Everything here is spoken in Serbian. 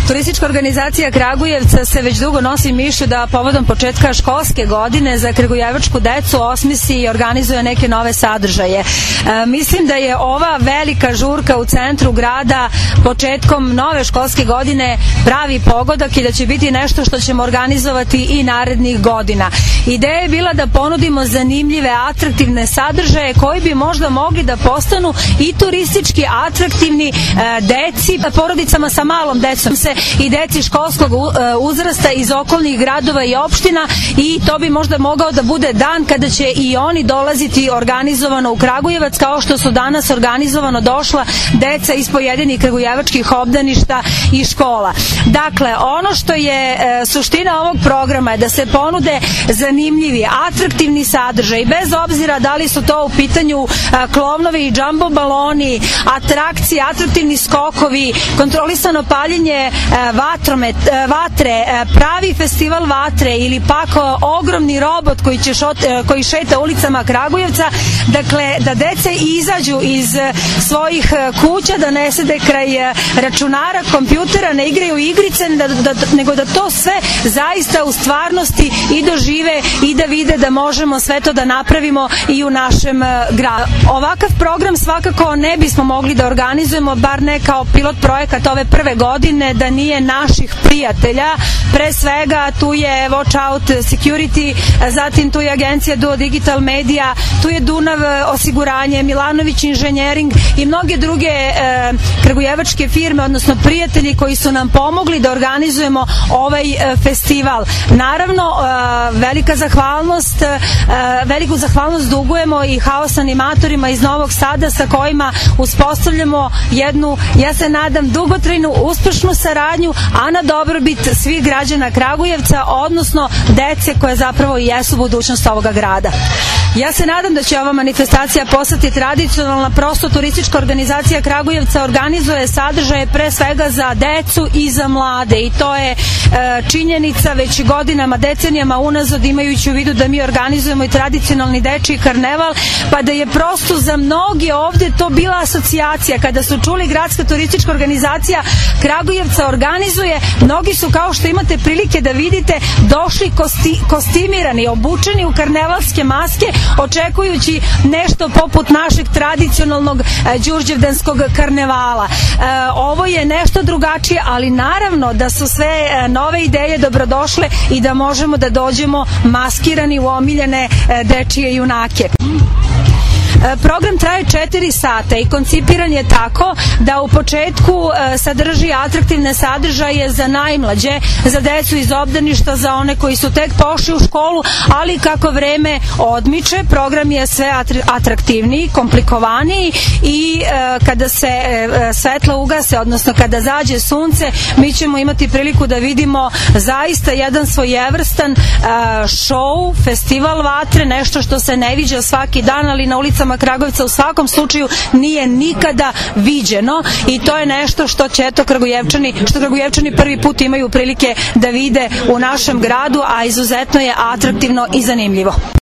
Turistička organizacija Kragujevca se već dugo nosi mišlju da povodom početka školske godine za kragujevačku decu osmisli i organizuje neke nove sadržaje. Mislim da je ova velika žurka u centru grada početkom nove školske godine pravi pogodak i da će biti nešto što ćemo organizovati i narednih godina. Ideja je bila da ponudimo zanimljive, atraktivne sadržaje koji bi možda mogli da postanu i turistički atraktivni deci, porodicama sa malom decom i deci školskog uzrasta iz okolnih gradova i opština, i to bi možda mogao da bude dan kada će i oni dolaziti organizovano u Kragujevac, kao što su danas organizovano došla deca iz pojedinih kragujevačkih obdaništa i škola. Dakle, ono što je suština ovog programa je da se ponude zanimljivi, atraktivni sadržaj, bez obzira da li su to u pitanju klovnovi i džambo baloni, atrakcije, atraktivni skokovi, kontrolisano paljenje vatre, pravi festival vatre ili pak ogromni robot koji šeta ulicama Kragujevca. Dakle, da dece izađu iz svojih kuća, da ne sede kraj računara, kompjutera, ne igraju igrice, nego da to sve zaista u stvarnosti i dožive i da vide da možemo sve to da napravimo i u našem gradu. Ovakav program svakako ne bismo mogli da organizujemo, bar ne kao pilot projekat ove prve godine, da nije naših prijatelja. Pre svega tu je Watch Out Security, zatim tu je agencija Duo Digital Media, tu je Dunav osiguranje, Milanović inženjering i mnoge druge kragujevačke firme, odnosno prijatelji koji su nam pomogli da organizujemo ovaj festival. Naravno, veliku zahvalnost dugujemo i haos animatorima iz Novog Sada, sa kojima uspostavljamo jednu, ja se nadam, dugotrajnu, uspešnu saradnju, a na dobrobit svih građana Kragujevca, odnosno dece koje zapravo i jesu budućnost ovoga grada. Ja se nadam da će ova manifestacija postati tradicionalna. Prosto Turistička organizacija Kragujevca organizuje sadržaje pre svega za decu i za mlade, i to je činjenica već godinama, decenijama unazad, imajući u vidu da mi organizujemo i tradicionalni dečiji karneval, pa da je prosto za mnogi ovde to bila asocijacija. Kada su čuli Gradska turistička organizacija Kragujevca organizuje, mnogi su, kao što imate prilike da vidite, došli kostimirani, obučeni u karnevalske maske, očekujući nešto poput našeg tradicionalnog đurđevdanskog karnevala. Ovo je nešto drugačije, ali naravno da su sve nove ideje dobrodošle i da možemo da dođemo maskirani u omiljene dečije junake. Program traje 4 sata i koncipiran je tako da u početku sadrži atraktivne sadržaje za najmlađe, za decu iz obdaništa, za one koji su tek pošli u školu, ali kako vreme odmiče, program je sve atraktivniji, komplikovaniji, i kada se svetla ugase, odnosno kada zađe sunce, mi ćemo imati priliku da vidimo zaista jedan svojevrstan šou, festival vatre, nešto što se ne viđa svaki dan, ali na ulicama Kragujevca u svakom slučaju nije nikada viđeno, i to je nešto što će Kragujevčani prvi put imaju prilike da vide u našem gradu, a izuzetno je atraktivno i zanimljivo.